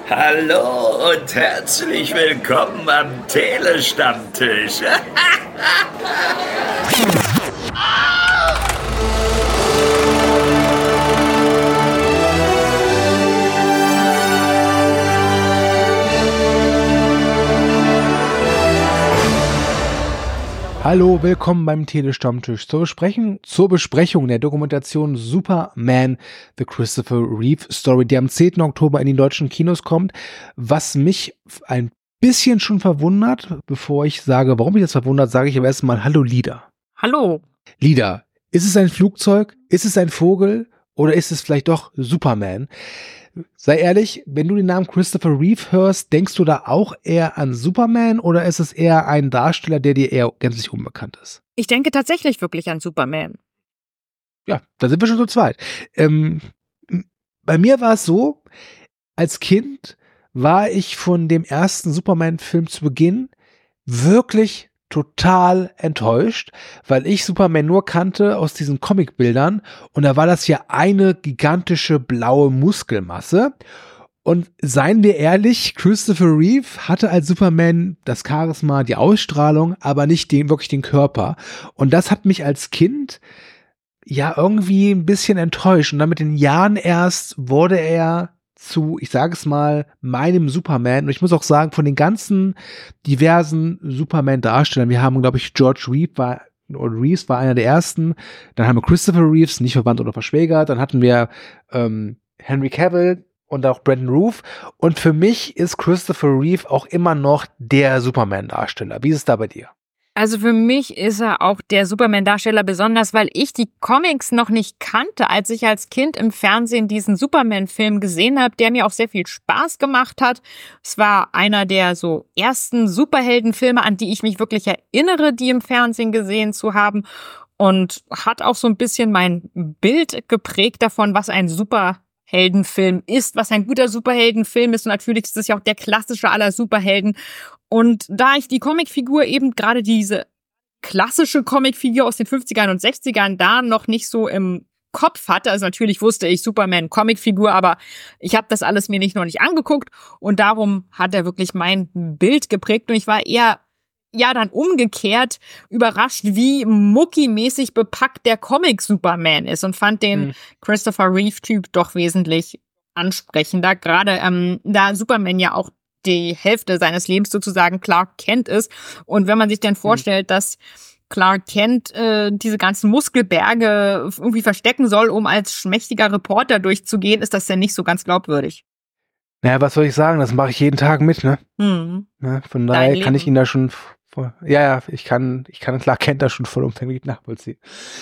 Hallo und herzlich willkommen am Telestammtisch. Hallo, willkommen beim Telestammtisch zur Besprechung der Dokumentation Superman, The Christopher Reeve Story, die am 10. Oktober in die deutschen Kinos kommt. Was mich ein bisschen schon verwundert, bevor ich sage, warum mich das verwundert, sage ich aber erstmal Hallo Lida. Hallo. Lida, ist es ein Flugzeug? Ist es ein Vogel? Oder ist es vielleicht doch Superman? Sei ehrlich, wenn du den Namen Christopher Reeve hörst, denkst du da auch eher an Superman oder ist es eher ein Darsteller, der dir eher gänzlich unbekannt ist? Ich denke tatsächlich wirklich an Superman. Ja, da sind wir schon zu zweit. Bei mir war es so, als Kind war ich von dem ersten Superman-Film zu Beginn wirklich total enttäuscht, weil ich Superman nur kannte aus diesen Comicbildern und da war das ja eine gigantische blaue Muskelmasse. Und seien wir ehrlich, Christopher Reeve hatte als Superman das Charisma, die Ausstrahlung, aber nicht wirklich den Körper. Und das hat mich als Kind ja irgendwie ein bisschen enttäuscht. Und dann mit den Jahren erst wurde er zu, ich sage es mal, meinem Superman. Und ich muss auch sagen, von den ganzen diversen Superman-Darstellern, wir haben, glaube ich, George Reeves war einer der ersten. Dann haben wir Christopher Reeves, nicht verwandt oder verschwägert. Dann hatten wir Henry Cavill und auch Brandon Routh. Und für mich ist Christopher Reeve auch immer noch der Superman-Darsteller. Wie ist es da bei dir? Also für mich ist er auch der Superman-Darsteller, besonders weil ich die Comics noch nicht kannte, als ich als Kind im Fernsehen diesen Superman-Film gesehen habe, der mir auch sehr viel Spaß gemacht hat. Es war einer der so ersten Superheldenfilme, an die ich mich wirklich erinnere, die im Fernsehen gesehen zu haben, und hat auch so ein bisschen mein Bild geprägt davon, was ein Superheldenfilm ist, was ein guter Superheldenfilm ist. Und natürlich ist es ja auch der klassische aller Superhelden. Und da ich die Comicfigur eben gerade diese klassische Comicfigur aus den 50ern und 60ern da noch nicht so im Kopf hatte, also natürlich wusste ich Superman Comicfigur, aber ich habe das alles mir noch nicht angeguckt und darum hat er wirklich mein Bild geprägt und ich war eher dann umgekehrt überrascht, wie muckimäßig bepackt der Comic Superman ist und fand den Christopher Reeve-Typ doch wesentlich ansprechender, gerade da Superman ja auch die Hälfte seines Lebens sozusagen Clark Kent ist. Und wenn man sich dann vorstellt, dass Clark Kent diese ganzen Muskelberge irgendwie verstecken soll, um als schmächtiger Reporter durchzugehen, ist das ja nicht so ganz glaubwürdig. Naja, was soll ich sagen? Das mache ich jeden Tag mit, ne? Ja, von daher kann ich ihn da schon ich kann Clark Kent da schon vollumfänglich nachvollziehen.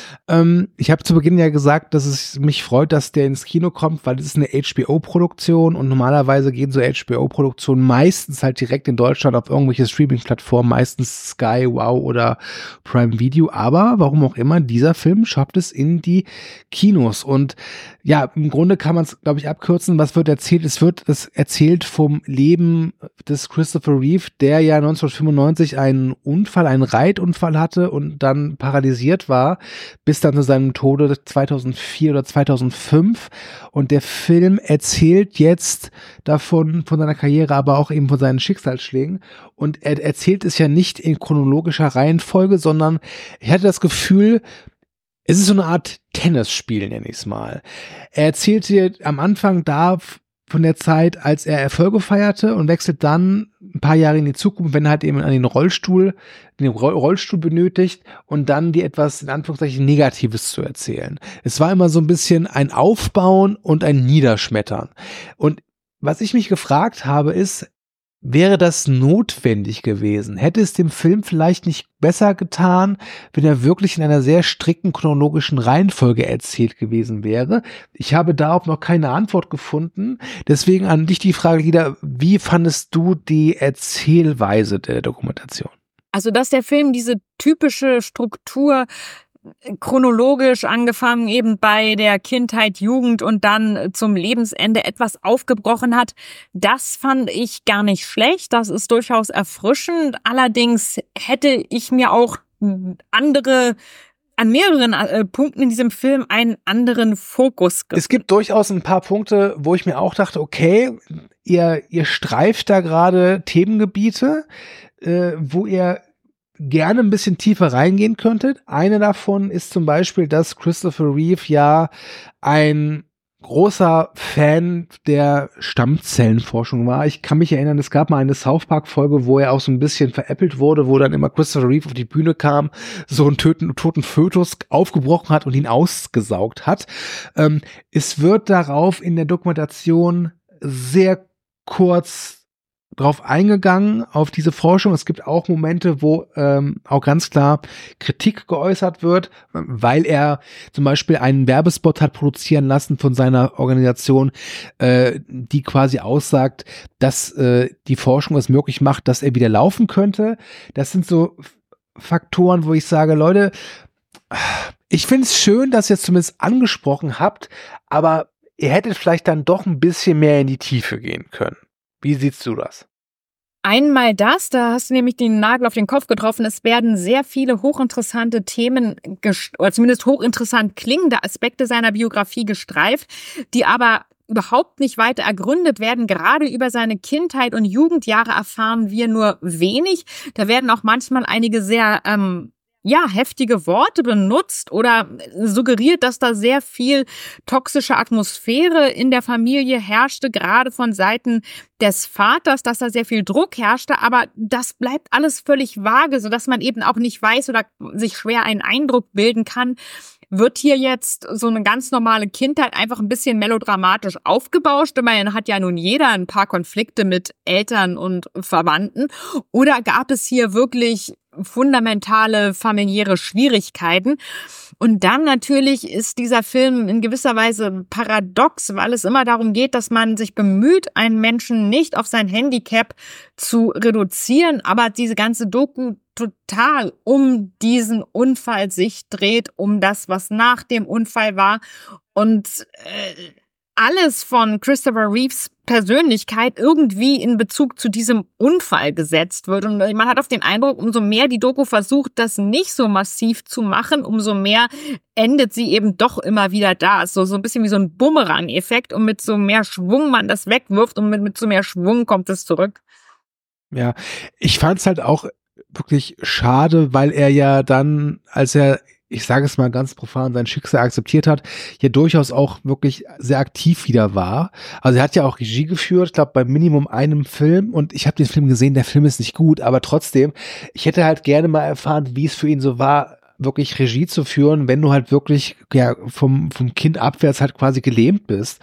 Ich habe zu Beginn ja gesagt, dass es mich freut, dass der ins Kino kommt, weil es ist eine HBO-Produktion und normalerweise gehen so HBO-Produktionen meistens halt direkt in Deutschland auf irgendwelche Streaming-Plattformen, meistens Sky, Wow oder Prime Video, aber warum auch immer, dieser Film schafft es in die Kinos und ja, im Grunde kann man es, glaube ich, abkürzen. Was wird erzählt? Es wird erzählt vom Leben des Christopher Reeve, der ja 1995 einen Reitunfall hatte und dann paralysiert war, bis dann zu seinem Tode 2004 oder 2005. Und der Film erzählt jetzt davon, von seiner Karriere, aber auch eben von seinen Schicksalsschlägen. Und er erzählt es ja nicht in chronologischer Reihenfolge, sondern ich hatte das Gefühl, es ist so eine Art Tennisspiel, nenne ich es mal. Er erzählt dir am Anfang von der Zeit, als er Erfolge feierte und wechselt dann ein paar Jahre in die Zukunft, wenn er halt eben an den Rollstuhl benötigt und dann die etwas, in Anführungszeichen, Negatives zu erzählen. Es war immer so ein bisschen ein Aufbauen und ein Niederschmettern. Und was ich mich gefragt habe, ist, wäre das notwendig gewesen? Hätte es dem Film vielleicht nicht besser getan, wenn er wirklich in einer sehr strikten chronologischen Reihenfolge erzählt gewesen wäre? Ich habe darauf noch keine Antwort gefunden. Deswegen an dich die Frage, Lida, wie fandest du die Erzählweise der Dokumentation? Also, dass der Film diese typische Struktur chronologisch angefangen eben bei der Kindheit, Jugend und dann zum Lebensende etwas aufgebrochen hat, das fand ich gar nicht schlecht. Das ist durchaus erfrischend. Allerdings hätte ich mir auch an mehreren Punkten in diesem Film einen anderen Fokus gefunden. Es gibt durchaus ein paar Punkte, wo ich mir auch dachte, okay, ihr streift da gerade Themengebiete, wo ihr gerne ein bisschen tiefer reingehen könntet. Eine davon ist zum Beispiel, dass Christopher Reeve ja ein großer Fan der Stammzellenforschung war. Ich kann mich erinnern, es gab mal eine South Park-Folge, wo er auch so ein bisschen veräppelt wurde, wo dann immer Christopher Reeve auf die Bühne kam, so einen toten Fötus aufgebrochen hat und ihn ausgesaugt hat. Es wird darauf in der Dokumentation sehr kurz drauf eingegangen, auf diese Forschung. Es gibt auch Momente, wo auch ganz klar Kritik geäußert wird, weil er zum Beispiel einen Werbespot hat produzieren lassen von seiner Organisation, die quasi aussagt, dass die Forschung es möglich macht, dass er wieder laufen könnte. Das sind so Faktoren, wo ich sage, Leute, ich finde es schön, dass ihr es zumindest angesprochen habt, aber ihr hättet vielleicht dann doch ein bisschen mehr in die Tiefe gehen können. Wie siehst du das? Einmal das, da hast du nämlich den Nagel auf den Kopf getroffen. Es werden sehr viele hochinteressante Themen oder zumindest hochinteressant klingende Aspekte seiner Biografie gestreift, die aber überhaupt nicht weiter ergründet werden. Gerade über seine Kindheit und Jugendjahre erfahren wir nur wenig. Da werden auch manchmal einige sehr heftige Worte benutzt oder suggeriert, dass da sehr viel toxische Atmosphäre in der Familie herrschte, gerade von Seiten des Vaters, dass da sehr viel Druck herrschte, aber das bleibt alles völlig vage, sodass man eben auch nicht weiß oder sich schwer einen Eindruck bilden kann. Wird hier jetzt so eine ganz normale Kindheit einfach ein bisschen melodramatisch aufgebauscht? Immerhin hat ja nun jeder ein paar Konflikte mit Eltern und Verwandten. Oder gab es hier wirklich fundamentale familiäre Schwierigkeiten? Und dann natürlich ist dieser Film in gewisser Weise paradox, weil es immer darum geht, dass man sich bemüht, einen Menschen nicht auf sein Handicap zu reduzieren, aber diese ganze Doku total um diesen Unfall sich dreht, um das, was nach dem Unfall war. Und alles von Christopher Reeves Persönlichkeit irgendwie in Bezug zu diesem Unfall gesetzt wird. Und man hat auf den Eindruck, umso mehr die Doku versucht, das nicht so massiv zu machen, umso mehr endet sie eben doch immer wieder da. So ein bisschen wie so ein Bumerang-Effekt, und mit so mehr Schwung man das wegwirft und mit so mehr Schwung kommt es zurück. Ja, ich fand es halt auch wirklich schade, weil er ja dann, als er, ich sage es mal ganz profan, sein Schicksal akzeptiert hat, ja durchaus auch wirklich sehr aktiv wieder war. Also er hat ja auch Regie geführt, ich glaube bei Minimum einem Film, und ich habe den Film gesehen, der Film ist nicht gut, aber trotzdem, ich hätte halt gerne mal erfahren, wie es für ihn so war, wirklich Regie zu führen, wenn du halt wirklich ja vom Kind abwärts halt quasi gelähmt bist.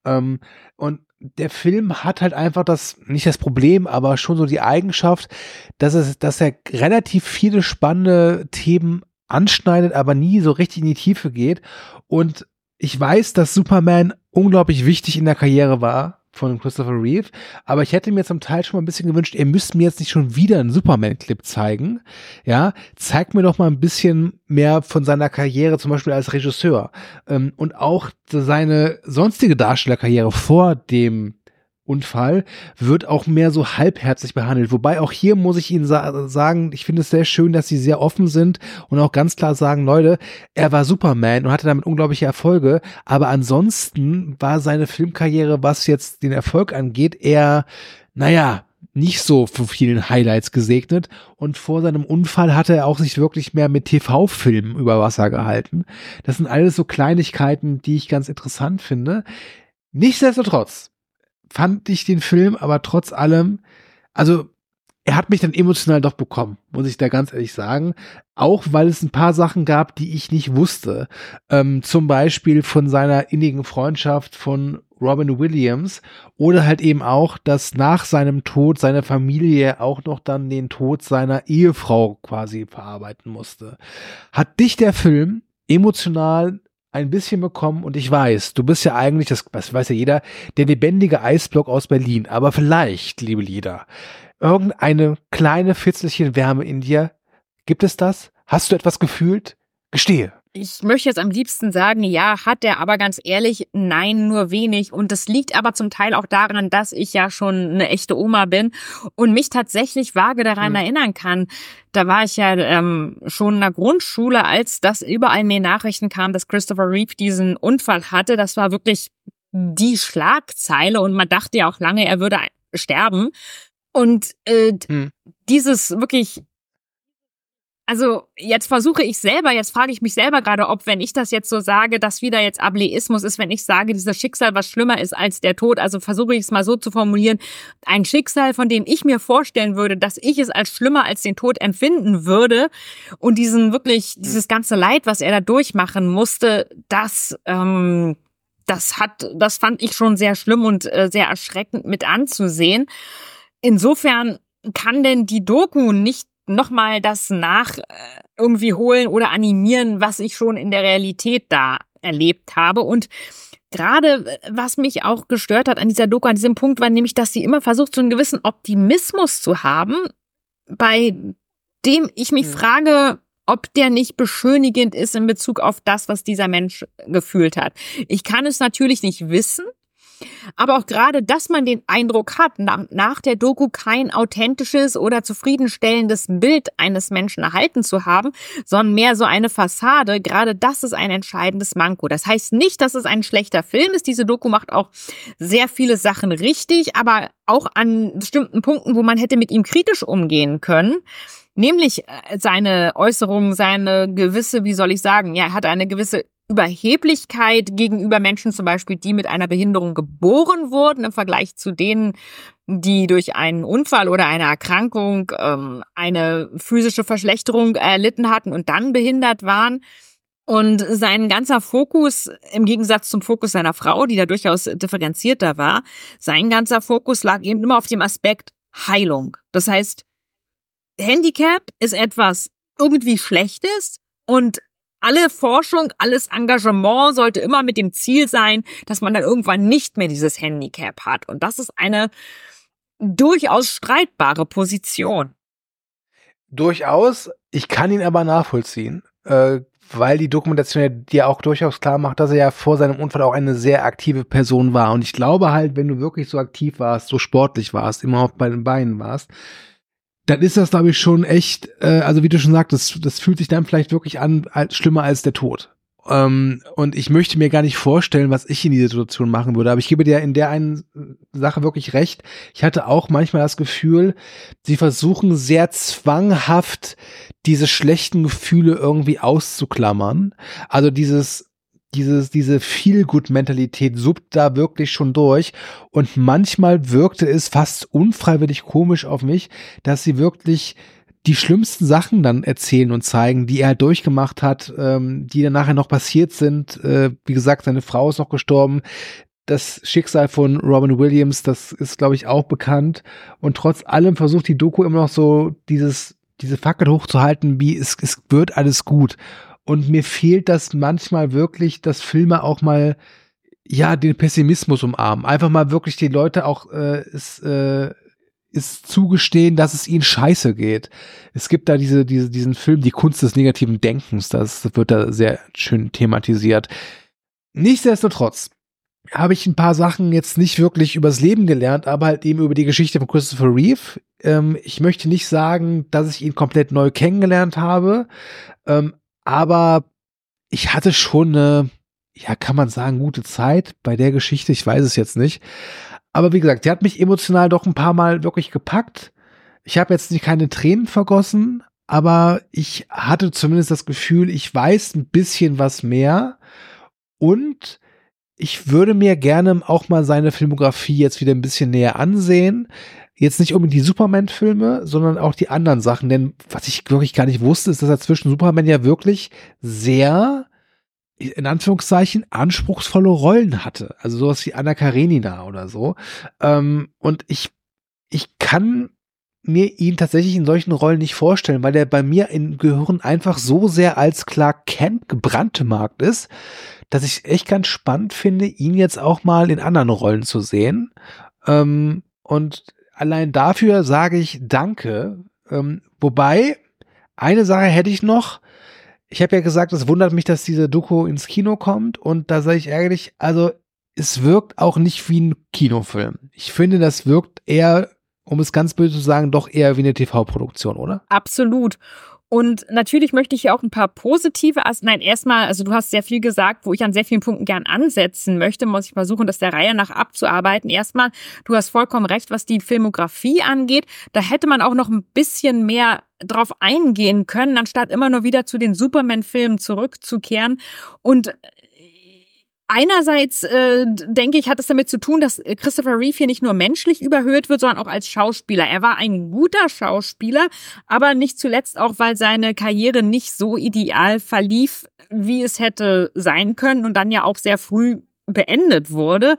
Und der Film hat halt einfach nicht das Problem, aber schon so die Eigenschaft, dass er relativ viele spannende Themen anschneidet, aber nie so richtig in die Tiefe geht. Und ich weiß, dass Superman unglaublich wichtig in der Karriere war von Christopher Reeve, aber ich hätte mir zum Teil schon mal ein bisschen gewünscht, ihr müsst mir jetzt nicht schon wieder einen Superman-Clip zeigen. Ja, zeigt mir doch mal ein bisschen mehr von seiner Karriere, zum Beispiel als Regisseur. Und auch seine sonstige Darstellerkarriere vor dem Unfall wird auch mehr so halbherzig behandelt. Wobei auch hier muss ich Ihnen sagen, ich finde es sehr schön, dass Sie sehr offen sind und auch ganz klar sagen, Leute, er war Superman und hatte damit unglaubliche Erfolge, aber ansonsten war seine Filmkarriere, was jetzt den Erfolg angeht, eher, nicht so von vielen Highlights gesegnet, und vor seinem Unfall hatte er auch sich wirklich mehr mit TV-Filmen über Wasser gehalten. Das sind alles so Kleinigkeiten, die ich ganz interessant finde. Nichtsdestotrotz fand ich den Film aber trotz allem, also er hat mich dann emotional doch bekommen, muss ich da ganz ehrlich sagen, auch weil es ein paar Sachen gab, die ich nicht wusste, zum Beispiel von seiner innigen Freundschaft von Robin Williams, oder halt eben auch, dass nach seinem Tod seine Familie auch noch dann den Tod seiner Ehefrau quasi verarbeiten musste. Hat dich der Film emotional ein bisschen bekommen? Und ich weiß, du bist ja eigentlich, das weiß ja jeder, der lebendige Eisblock aus Berlin, aber vielleicht, liebe Lieder, irgendeine kleine Fitzelchen Wärme in dir, gibt es das? Hast du etwas gefühlt? Gestehe. Ich möchte jetzt am liebsten sagen, ja, hat er, aber ganz ehrlich, nein, nur wenig. Und das liegt aber zum Teil auch daran, dass ich ja schon eine echte Oma bin und mich tatsächlich vage daran erinnern kann. Da war ich ja schon in der Grundschule, als das überall in den Nachrichten kam, dass Christopher Reeve diesen Unfall hatte. Das war wirklich die Schlagzeile und man dachte ja auch lange, er würde sterben. Und dieses wirklich, also jetzt frage ich mich selber gerade, ob, wenn ich das jetzt so sage, dass wieder jetzt Ableismus ist, wenn ich sage, dieses Schicksal, was schlimmer ist als der Tod, also versuche ich es mal so zu formulieren, ein Schicksal, von dem ich mir vorstellen würde, dass ich es als schlimmer als den Tod empfinden würde und dieses ganze Leid, was er da durchmachen musste, das fand ich schon sehr schlimm und sehr erschreckend mit anzusehen. Insofern kann denn die Doku nicht nochmal das irgendwie holen oder animieren, was ich schon in der Realität da erlebt habe. Und gerade, was mich auch gestört hat an dieser Doku, an diesem Punkt, war nämlich, dass sie immer versucht, so einen gewissen Optimismus zu haben, bei dem ich mich frage, ob der nicht beschönigend ist in Bezug auf das, was dieser Mensch gefühlt hat. Ich kann es natürlich nicht wissen, aber auch gerade, dass man den Eindruck hat, nach der Doku kein authentisches oder zufriedenstellendes Bild eines Menschen erhalten zu haben, sondern mehr so eine Fassade, gerade das ist ein entscheidendes Manko. Das heißt nicht, dass es ein schlechter Film ist. Diese Doku macht auch sehr viele Sachen richtig, aber auch an bestimmten Punkten, wo man hätte mit ihm kritisch umgehen können. Nämlich seine Äußerungen, seine gewisse, er hat eine gewisse Überheblichkeit gegenüber Menschen zum Beispiel, die mit einer Behinderung geboren wurden, im Vergleich zu denen, die durch einen Unfall oder eine Erkrankung eine physische Verschlechterung erlitten hatten und dann behindert waren. Und sein ganzer Fokus, im Gegensatz zum Fokus seiner Frau, die da durchaus differenzierter war, sein ganzer Fokus lag eben immer auf dem Aspekt Heilung. Das heißt, Handicap ist etwas irgendwie Schlechtes und alle Forschung, alles Engagement sollte immer mit dem Ziel sein, dass man dann irgendwann nicht mehr dieses Handicap hat. Und das ist eine durchaus streitbare Position. Durchaus. Ich kann ihn aber nachvollziehen, weil die Dokumentation ja auch durchaus klar macht, dass er ja vor seinem Unfall auch eine sehr aktive Person war. Und ich glaube halt, wenn du wirklich so aktiv warst, so sportlich warst, immer auf beiden Beinen warst, dann ist das, glaube ich, schon echt, also wie du schon sagtest, das fühlt sich dann vielleicht wirklich an, als schlimmer als der Tod. Und ich möchte mir gar nicht vorstellen, was ich in dieser Situation machen würde. Aber ich gebe dir in der einen Sache wirklich recht. Ich hatte auch manchmal das Gefühl, sie versuchen sehr zwanghaft, diese schlechten Gefühle irgendwie auszuklammern. Also diese Feel-Good-Mentalität suppt da wirklich schon durch. Und manchmal wirkte es fast unfreiwillig komisch auf mich, dass sie wirklich die schlimmsten Sachen dann erzählen und zeigen, die er halt durchgemacht hat, die dann nachher noch passiert sind. Wie gesagt, seine Frau ist noch gestorben. Das Schicksal von Robin Williams, das ist, glaube ich, auch bekannt. Und trotz allem versucht die Doku immer noch so diese Fackel hochzuhalten, wie es wird alles gut. Und mir fehlt das manchmal wirklich, dass Filme auch mal, ja, den Pessimismus umarmen. Einfach mal wirklich die Leute auch ist zugestehen, dass es ihnen scheiße geht. Es gibt da diesen Film, Die Kunst des negativen Denkens, das wird da sehr schön thematisiert. Nichtsdestotrotz habe ich ein paar Sachen jetzt nicht wirklich übers Leben gelernt, aber halt eben über die Geschichte von Christopher Reeve. Ich möchte nicht sagen, dass ich ihn komplett neu kennengelernt habe, aber ich hatte schon eine, ja, kann man sagen, gute Zeit bei der Geschichte. Ich weiß es jetzt nicht. Aber wie gesagt, die hat mich emotional doch ein paar Mal wirklich gepackt. Ich habe jetzt keine Tränen vergossen, aber ich hatte zumindest das Gefühl, ich weiß ein bisschen was mehr. Und ich würde mir gerne auch mal seine Filmografie jetzt wieder ein bisschen näher ansehen. Jetzt nicht unbedingt die Superman-Filme, sondern auch die anderen Sachen. Denn was ich wirklich gar nicht wusste, ist, dass er zwischen Superman ja wirklich sehr, in Anführungszeichen, anspruchsvolle Rollen hatte. Also sowas wie Anna Karenina oder so. Und ich kann mir ihn tatsächlich in solchen Rollen nicht vorstellen, weil der bei mir im Gehirn einfach so sehr als Clark Kent gebrandmarkt ist, dass ich echt ganz spannend finde, ihn jetzt auch mal in anderen Rollen zu sehen. Und allein dafür sage ich Danke. Wobei, eine Sache hätte ich noch. Ich habe ja gesagt, es wundert mich, dass diese Doku ins Kino kommt. Und da sage ich ehrlich, also es wirkt auch nicht wie ein Kinofilm. Ich finde, das wirkt eher, um es ganz böse zu sagen, doch eher wie eine TV-Produktion, oder? Absolut. Und natürlich möchte ich hier auch ein paar positive, erstmal, du hast sehr viel gesagt, wo ich an sehr vielen Punkten gern ansetzen möchte, muss ich versuchen, das der Reihe nach abzuarbeiten. Erstmal, du hast vollkommen recht, was die Filmografie angeht. Da hätte man auch noch ein bisschen mehr drauf eingehen können, anstatt immer nur wieder zu den Superman-Filmen zurückzukehren. Und einerseits, denke ich, hat es damit zu tun, dass Christopher Reeve hier nicht nur menschlich überhöht wird, sondern auch als Schauspieler. Er war ein guter Schauspieler, aber nicht zuletzt auch, weil seine Karriere nicht so ideal verlief, wie es hätte sein können und dann ja auch sehr früh beendet wurde.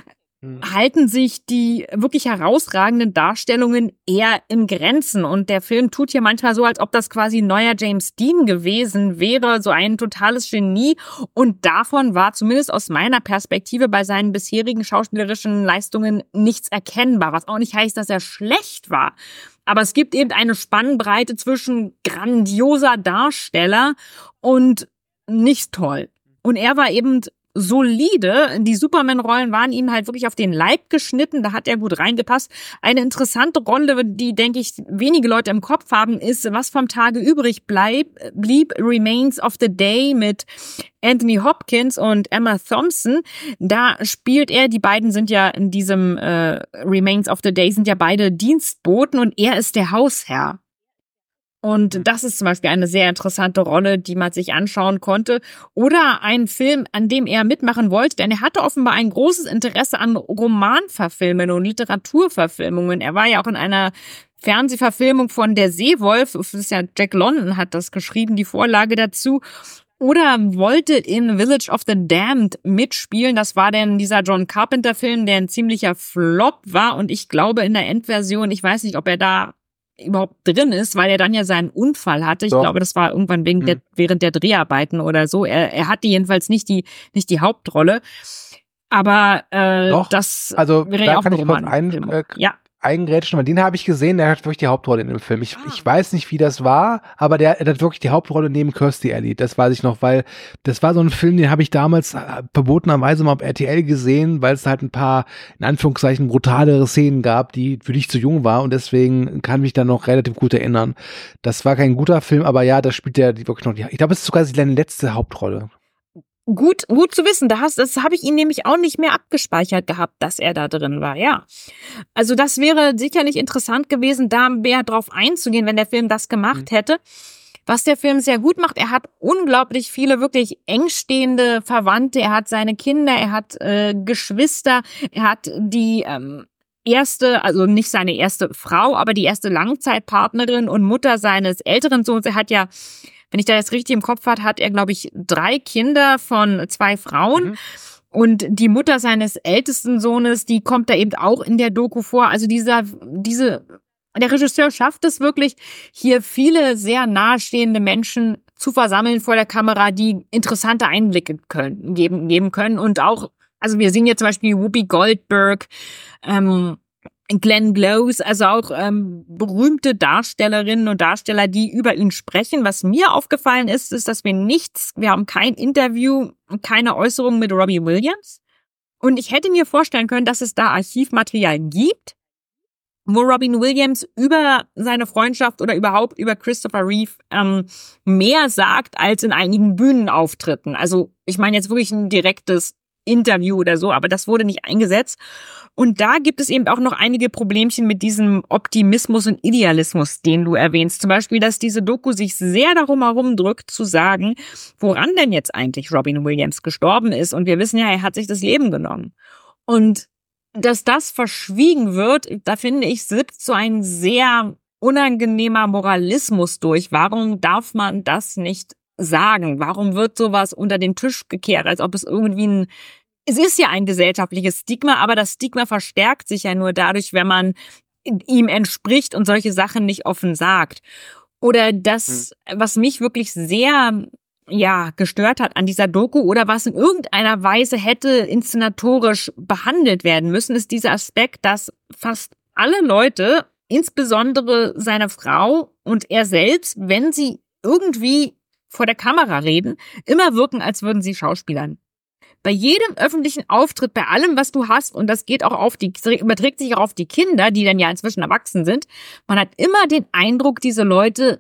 Halten sich die wirklich herausragenden Darstellungen eher in Grenzen. Und der Film tut hier manchmal so, als ob das quasi ein neuer James Dean gewesen wäre, so ein totales Genie. Und davon war zumindest aus meiner Perspektive bei seinen bisherigen schauspielerischen Leistungen nichts erkennbar, was auch nicht heißt, dass er schlecht war. Aber es gibt eben eine Spannbreite zwischen grandioser Darsteller und nicht toll. Und er war eben solide. Die Superman-Rollen waren ihm halt wirklich auf den Leib geschnitten. Da hat er gut reingepasst. Eine interessante Rolle, die, denke ich, wenige Leute im Kopf haben, ist, was vom Tage übrig blieb, Remains of the Day mit Anthony Hopkins und Emma Thompson. Da spielt er, die beiden sind ja in diesem Remains of the Day, sind ja beide Dienstboten und er ist der Hausherr. Und das ist zum Beispiel eine sehr interessante Rolle, die man sich anschauen konnte. Oder ein Film, an dem er mitmachen wollte, denn er hatte offenbar ein großes Interesse an Romanverfilmungen und Literaturverfilmungen. Er war ja auch in einer Fernsehverfilmung von Der Seewolf, das ist ja Jack London hat das geschrieben, die Vorlage dazu. Oder wollte in Village of the Damned mitspielen. Das war denn dieser John Carpenter-Film, der ein ziemlicher Flop war. Und ich glaube in der Endversion, ich weiß nicht, ob er da überhaupt drin ist, weil er dann ja seinen Unfall hatte. Ich glaube, das war irgendwann während der Dreharbeiten oder so. Er hatte jedenfalls nicht die Hauptrolle. Aber das wäre ja auch ein Roman. Eingrätschen, weil den habe ich gesehen, der hat wirklich die Hauptrolle in dem Film. Ich weiß nicht, wie das war, aber der hat wirklich die Hauptrolle neben Kirstie Alley. Das weiß ich noch, weil das war so ein Film, den habe ich damals verbotenerweise mal auf RTL gesehen, weil es halt ein paar, in Anführungszeichen, brutalere Szenen gab, die für dich zu jung war und deswegen kann mich da noch relativ gut erinnern. Das war kein guter Film, aber ja, da spielt der wirklich noch ich glaube, es ist sogar seine letzte Hauptrolle. Gut zu wissen. Das habe ich ihn nämlich auch nicht mehr abgespeichert gehabt, dass er da drin war, ja. Also das wäre sicherlich interessant gewesen, da mehr drauf einzugehen, wenn der Film das gemacht hätte. Was der Film sehr gut macht, er hat unglaublich viele wirklich engstehende Verwandte, er hat seine Kinder, er hat Geschwister, er hat die erste, also nicht seine erste Frau, aber die erste Langzeitpartnerin und Mutter seines älteren Sohns. Er hat ja, wenn ich da jetzt richtig im Kopf habe, hat er, glaube ich, 3 Kinder von 2 Frauen. Und die Mutter seines ältesten Sohnes, die kommt da eben auch in der Doku vor. Also der Regisseur schafft es wirklich, hier viele sehr nahestehende Menschen zu versammeln vor der Kamera, die interessante Einblicke geben können. Und auch, also wir sehen hier zum Beispiel Whoopi Goldberg, Glenn Close, also auch berühmte Darstellerinnen und Darsteller, die über ihn sprechen. Was mir aufgefallen ist, dass wir haben kein Interview, keine Äußerung mit Robbie Williams. Und ich hätte mir vorstellen können, dass es da Archivmaterial gibt, wo Robin Williams über seine Freundschaft oder überhaupt über Christopher Reeve mehr sagt als in einigen Bühnenauftritten. Also ich meine jetzt wirklich ein direktes Interview oder so, aber das wurde nicht eingesetzt. Und da gibt es eben auch noch einige Problemchen mit diesem Optimismus und Idealismus, den du erwähnst. Zum Beispiel, dass diese Doku sich sehr darum herumdrückt, zu sagen, woran denn jetzt eigentlich Robin Williams gestorben ist. Und wir wissen ja, er hat sich das Leben genommen. Und dass das verschwiegen wird, da finde ich, sitzt so ein sehr unangenehmer Moralismus durch. Warum darf man das nicht sagen? Warum wird sowas unter den Tisch gekehrt, als ob es irgendwie es ist ja ein gesellschaftliches Stigma, aber das Stigma verstärkt sich ja nur dadurch, wenn man ihm entspricht und solche Sachen nicht offen sagt. Oder das, was mich wirklich sehr, gestört hat an dieser Doku oder was in irgendeiner Weise hätte inszenatorisch behandelt werden müssen, ist dieser Aspekt, dass fast alle Leute, insbesondere seine Frau und er selbst, wenn sie irgendwie vor der Kamera reden, immer wirken, als würden sie schauspielern. Bei jedem öffentlichen Auftritt, bei allem, was du hast, und das geht auch überträgt sich auch auf die Kinder, die dann ja inzwischen erwachsen sind, man hat immer den Eindruck, diese Leute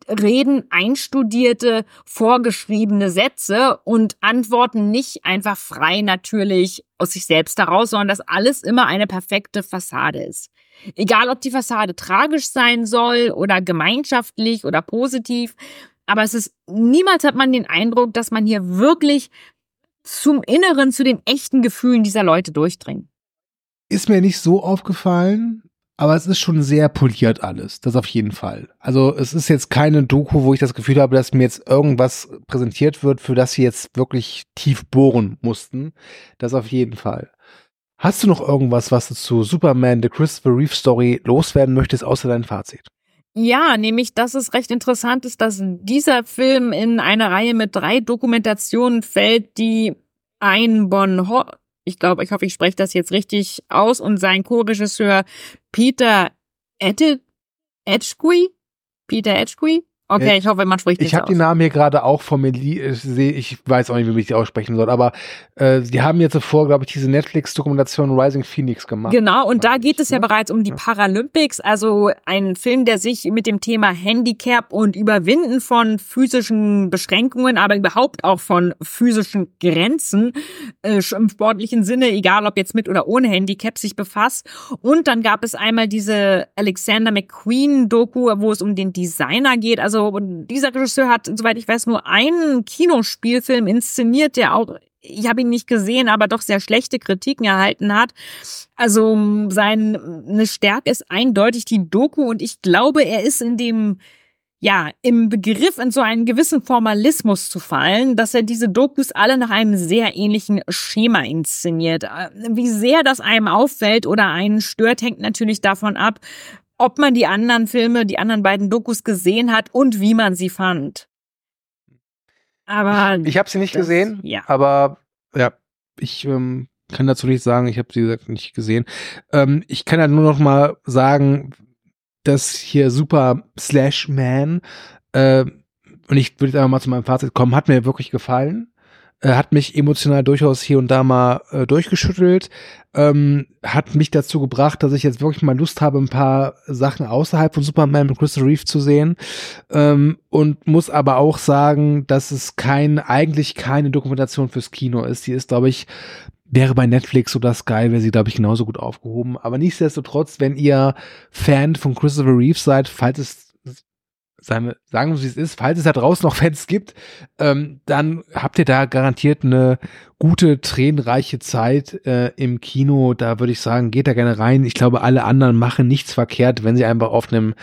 reden einstudierte, vorgeschriebene Sätze und antworten nicht einfach frei natürlich aus sich selbst heraus, sondern dass alles immer eine perfekte Fassade ist. Egal, ob die Fassade tragisch sein soll oder gemeinschaftlich oder positiv, aber niemals hat man den Eindruck, dass man hier wirklich zum Inneren, zu den echten Gefühlen dieser Leute durchdringt. Ist mir nicht so aufgefallen. Aber es ist schon sehr poliert alles, das auf jeden Fall. Also es ist jetzt keine Doku, wo ich das Gefühl habe, dass mir jetzt irgendwas präsentiert wird, für das sie jetzt wirklich tief bohren mussten. Das auf jeden Fall. Hast du noch irgendwas, was du zu Superman, The Christopher Reeve Story loswerden möchtest, außer dein Fazit? Ja, nämlich, dass es recht interessant ist, dass dieser Film in eine Reihe mit 3 Dokumentationen fällt, die ich hoffe, ich spreche das jetzt richtig aus, und sein Co-Regisseur Peter Edgecui? Okay, ich hoffe, man spricht das aus. Ich habe die Namen hier gerade auch vor mir, ich weiß auch nicht, wie ich die aussprechen soll, aber die haben jetzt zuvor, glaube ich, diese Netflix-Dokumentation Rising Phoenix gemacht. Genau, und da geht es ja bereits um die Paralympics, also ein Film, der sich mit dem Thema Handicap und Überwinden von physischen Beschränkungen, aber überhaupt auch von physischen Grenzen im sportlichen Sinne, egal ob jetzt mit oder ohne Handicap, sich befasst. Und dann gab es einmal diese Alexander McQueen-Doku, wo es um den Designer geht. Also dieser Regisseur hat, soweit ich weiß, nur einen Kinospielfilm inszeniert, der auch, ich habe ihn nicht gesehen, aber doch sehr schlechte Kritiken erhalten hat. Also seine Stärke ist eindeutig die Doku, und ich glaube, er ist im Begriff, in so einen gewissen Formalismus zu fallen, dass er diese Dokus alle nach einem sehr ähnlichen Schema inszeniert. Wie sehr das einem auffällt oder einen stört, hängt natürlich davon ab, ob man die anderen Filme, die anderen beiden Dokus gesehen hat und wie man sie fand. Aber ich habe sie nicht gesehen, aber ja, ich kann dazu nicht sagen, ich habe sie, wie gesagt, nicht gesehen. Ich kann ja nur noch mal sagen, dass hier Super/Man, und ich würde einfach mal zu meinem Fazit kommen, hat mir wirklich gefallen. Hat mich emotional durchaus hier und da mal durchgeschüttelt, hat mich dazu gebracht, dass ich jetzt wirklich mal Lust habe, ein paar Sachen außerhalb von Superman mit Christopher Reeve zu sehen, und muss aber auch sagen, dass es eigentlich keine Dokumentation fürs Kino ist. Die ist, glaube ich, wäre bei Netflix oder Sky, wäre sie, glaube ich, genauso gut aufgehoben. Aber nichtsdestotrotz, wenn ihr Fan von Christopher Reeve seid, falls es sagen wir, wie es ist, falls es da draußen noch Fans gibt, dann habt ihr da garantiert eine gute, tränenreiche Zeit im Kino. Da würde ich sagen, geht da gerne rein. Ich glaube, alle anderen machen nichts verkehrt, wenn sie einfach auf einem,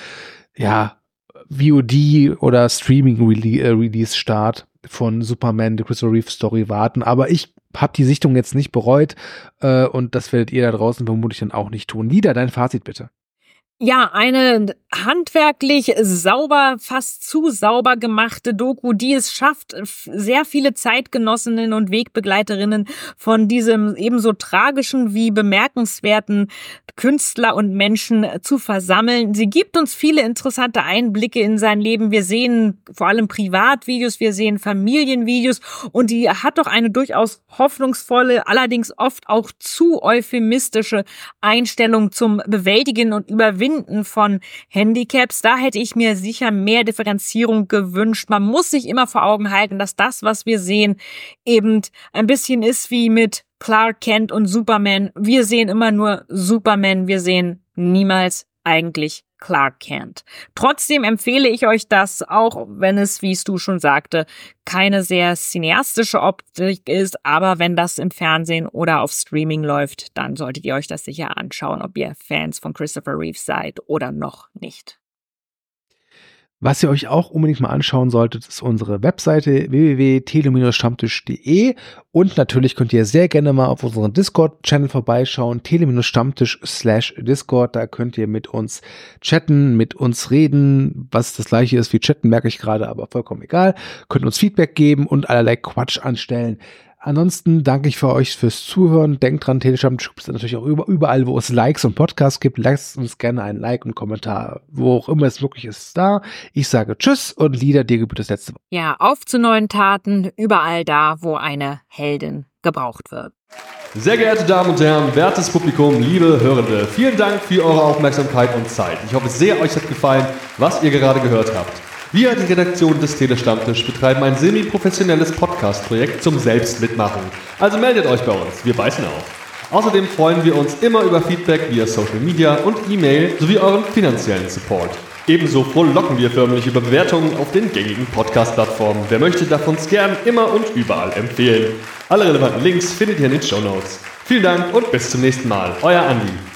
VOD oder Streaming-Release-Start von Superman, The Christopher Reeve Story warten. Aber ich habe die Sichtung jetzt nicht bereut, und das werdet ihr da draußen vermutlich dann auch nicht tun. Lieder, dein Fazit bitte. Ja, eine handwerklich sauber, fast zu sauber gemachte Doku, die es schafft, sehr viele Zeitgenossinnen und Wegbegleiterinnen von diesem ebenso tragischen wie bemerkenswerten Künstler und Menschen zu versammeln. Sie gibt uns viele interessante Einblicke in sein Leben. Wir sehen vor allem Privatvideos, wir sehen Familienvideos, und die hat doch eine durchaus hoffnungsvolle, allerdings oft auch zu euphemistische Einstellung zum Bewältigen und Überwinden von Handicaps. Da hätte ich mir sicher mehr Differenzierung gewünscht. Man muss sich immer vor Augen halten, dass das, was wir sehen, eben ein bisschen ist wie mit Clark Kent und Superman. Wir sehen immer nur Superman, wir sehen niemals eigentlich Clark Kent. Trotzdem empfehle ich euch das, auch wenn es, wie Stu schon sagte, keine sehr cineastische Optik ist, aber wenn das im Fernsehen oder auf Streaming läuft, dann solltet ihr euch das sicher anschauen, ob ihr Fans von Christopher Reeve seid oder noch nicht. Was ihr euch auch unbedingt mal anschauen solltet, ist unsere Webseite www.tele-stammtisch.de, und natürlich könnt ihr sehr gerne mal auf unseren Discord-Channel vorbeischauen, tele-stammtisch/Discord, da könnt ihr mit uns chatten, mit uns reden, was das gleiche ist wie chatten, merke ich gerade, aber vollkommen egal, könnt uns Feedback geben und allerlei Quatsch anstellen. Ansonsten danke ich für euch fürs Zuhören. Denkt dran, Telestammtisch gibt es natürlich auch überall, wo es Likes und Podcasts gibt. Lasst uns gerne einen Like und einen Kommentar, wo auch immer es möglich ist, da. Ich sage Tschüss und Lieder, dir gebührt das letzte Wort. Ja, auf zu neuen Taten, überall da, wo eine Heldin gebraucht wird. Sehr geehrte Damen und Herren, wertes Publikum, liebe Hörende, vielen Dank für eure Aufmerksamkeit und Zeit. Ich hoffe sehr, euch hat gefallen, was ihr gerade gehört habt. Wir, die Redaktion des Telestammtisch, betreiben ein semi-professionelles Podcast-Projekt zum Selbstmitmachen. Also meldet euch bei uns, wir beißen auf. Außerdem freuen wir uns immer über Feedback via Social Media und E-Mail sowie euren finanziellen Support. Ebenso frohlocken wir förmlich über Bewertungen auf den gängigen Podcast-Plattformen. Wer möchte, darf uns gern immer und überall empfehlen. Alle relevanten Links findet ihr in den Shownotes. Vielen Dank und bis zum nächsten Mal. Euer Andi.